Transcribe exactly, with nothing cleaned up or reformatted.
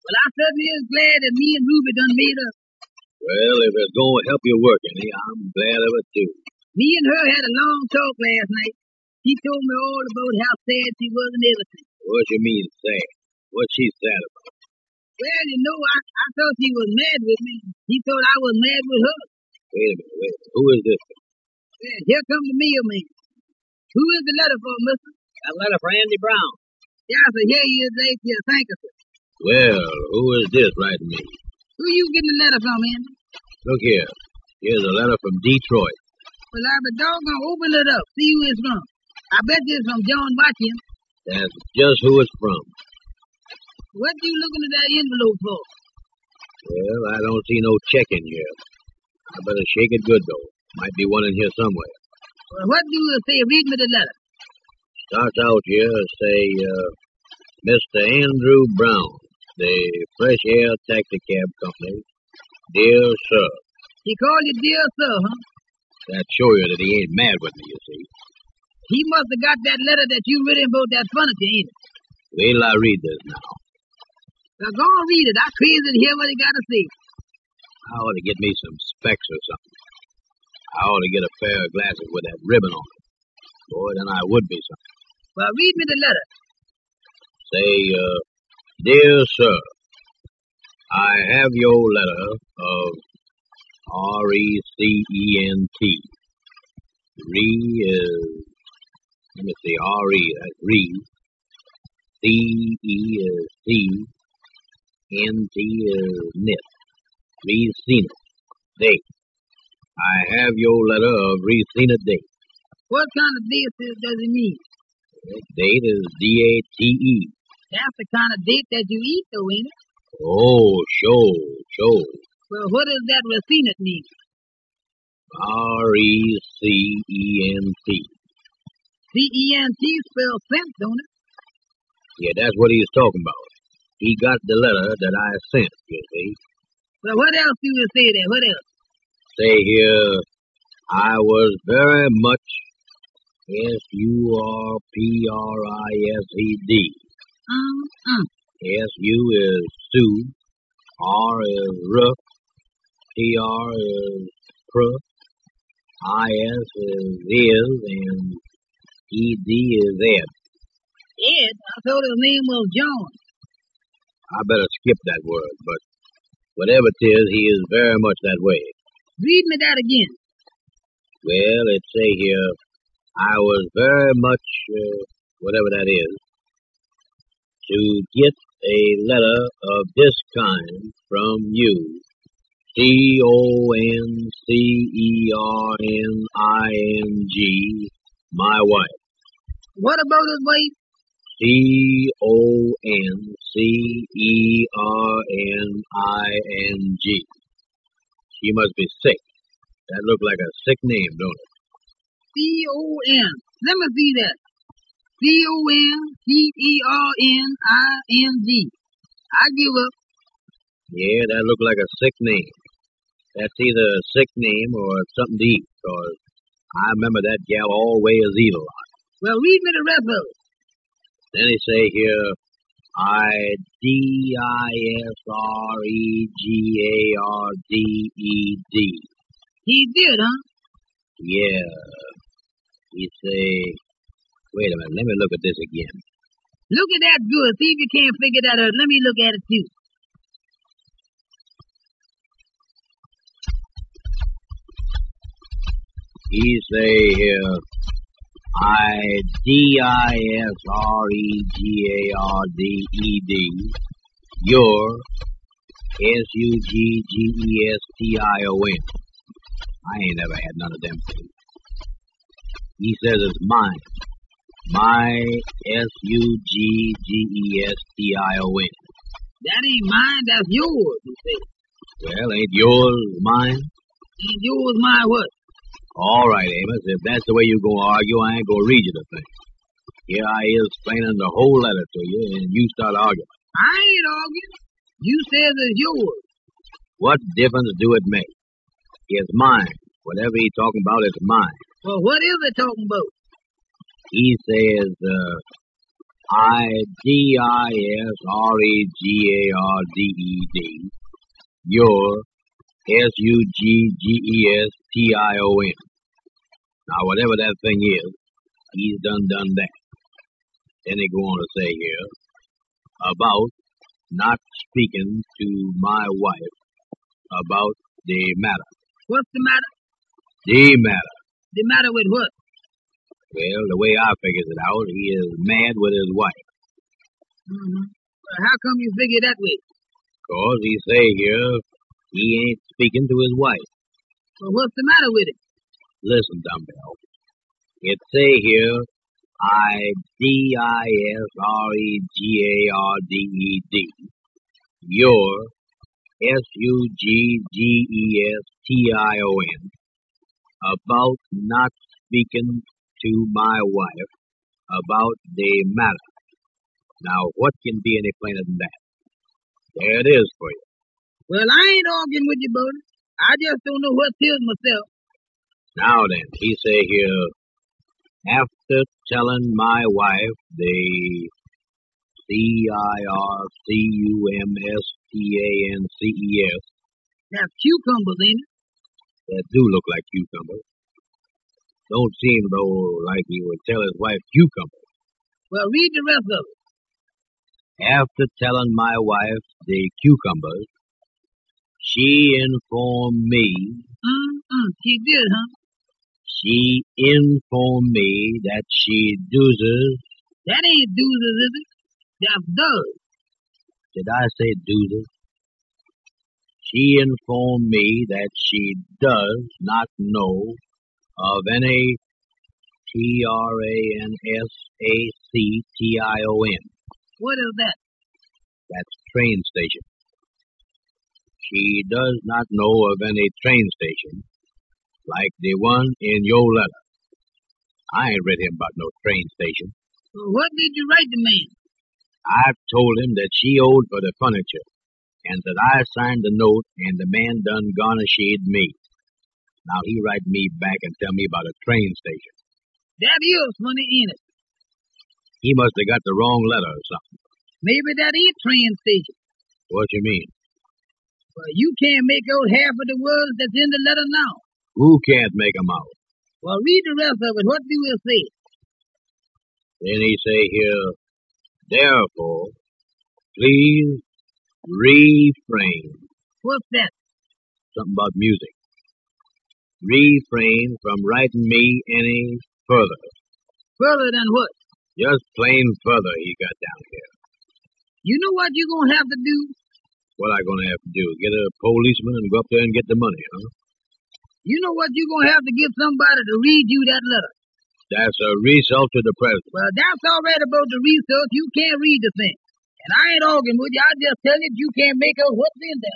Well, I certainly is glad that me and Ruby done made up. Well, if it's going to help you work any, I'm glad of it, too. Me and her had a long talk last night. She told me all about how sad she was and everything. What you mean sad? What's she sad about? Well, you know, I, I thought she was mad with me. She thought I was mad with her. Wait a minute, wait a minute. Who is this? Well, here comes the mailman. Who is the letter for, mister? A letter for Andy Brown. Yeah, so here he is, late here. Thank you, sir. Well, who is this writing me? Who you getting the letter from, Andy? Look here. Here's a letter from Detroit. Well, I be doggone open it up. See who it's from. I bet you it's from John Watkins. That's just who it's from. What you looking at that envelope for? Well, I don't see no check in here. I better shake it good, though. Might be one in here somewhere. Well, what do you say? Read me the letter. Starts out here, say, uh, Mister Andrew Brown, the Fresh Air Taxi Cab Company. Dear Sir. He called you dear sir, huh? That show you that he ain't mad with me, you see. He must have got that letter that you written about that furniture, ain't it? Wait till I read this now. Now, go on read it. I'm crazy to hear what he got to say. I ought to get me some specs or something. I ought to get a pair of glasses with that ribbon on it. Boy, then I would be something. Well, read me the letter. Say, uh, Dear Sir, I have your letter of R E C E N T. Re is, let me see, R E, that's re. C E is C. N T is knit. Receipt. Date. I have your letter of receipt date. What kind of date does it mean? Date is D A T E. That's the kind of date that you eat, though, ain't it? Oh, sure, sure. Well, what does that receipt mean? R E C E N T. C E N T spells cent, don't it? Yeah, that's what he's talking about. He got the letter that I sent, you see. Well, what else do you say there? What else? Say here, I was very much S U R P R I S E D. Uh-uh. S U is Sue, R is Ruff, P R is Pruff, I S is Is, and E D is Ed. Ed? I thought his name was John. I better skip that word, but whatever it is, he is very much that way. Read me that again. Well, it say here, I was very much, uh, whatever that is, to get a letter of this kind from you. C O N C E R N I N G, my wife. What about his wife? C O N C E R N I N G. She must be sick. That look like a sick name, don't it? C O N. Let me see that. C O N C E R N I N G. I give up. Yeah, that look like a sick name. That's either a sick name or something to eat, because I remember that gal always eat a lot. Well, read me the rest of it. Then he say here, I D I S R E G A R D E D. He did, huh? Yeah. He say, wait a minute, let me look at this again. Look at that good. See if you can't figure that out. Let me look at it, too. He say here, I D I S R E G A R D E D, your, S U G G E S T I O N. I ain't never had none of them things. He says it's mine. My, S U G G E S T I O N. That ain't mine, that's yours, you say. Well, ain't yours mine? Ain't yours mine what? All right, Amos, if that's the way you're going to argue, I ain't going to read you the thing. Here I is explaining the whole letter to you, and you start arguing. I ain't arguing. You says it's yours. What difference do it make? It's mine. Whatever he's talking about is mine. Well, what is it talking about? He says, uh, I D I S R E G A R D E D. Your S U G G E S T I O N. Now, whatever that thing is, he's done done that. Then they go on to say here, about not speaking to my wife about the matter. What's the matter? The matter. The matter with what? Well, the way I figures it out, he is mad with his wife. Mm-hmm. Well, how come you figure that way? 'Cause he say here, he ain't speaking to his wife. Well, what's the matter with it? Listen, Dumbbell. It say here, I D I S R E G A R D E D. Your S U G G E S T I O N. About not speaking to my wife about the matter. Now, what can be any plainer than that? There it is for you. Well, I ain't arguing with you about it. I just don't know what tis myself. Now then, he say here, after telling my wife the C I R C U M S T A N C E S. That's cucumbers, ain't it? That do look like cucumbers. Don't seem, though, like he would tell his wife cucumbers. Well, read the rest of it. After telling my wife the cucumbers, she informed me. Mm-mm, she did, huh? She informed me that she does. That ain't doozes, is it? That's does. Did I say does? She informed me that she does not know of any T R A N S A C T I O N. What is that? That's train station. She does not know of any train station like the one in your letter. I ain't read him about no train station. Well, what did you write the man? I told him that she owed for the furniture, and that I signed the note, and the man done garnished me. Now he write me back and tell me about a train station. That is funny, ain't it? He must have got the wrong letter or something. Maybe that ain't train station. What you mean? Well, you can't make out half of the words that's in the letter now. Who can't make 'em out? Well, read the rest of it. What do it say? Then he say here, therefore, please refrain. What's that? Something about music. Refrain from writing me any further. Further than what? Just plain further he got down here. You know what you're going to have to do? What I gonna have to do? Get a policeman and go up there and get the money, huh? You know what you're going to have to get somebody to read you that letter. That's a result to the president. Well, that's all right about the research. You can't read the thing. And I ain't arguing with you. I just tell you you can't make out what's in there.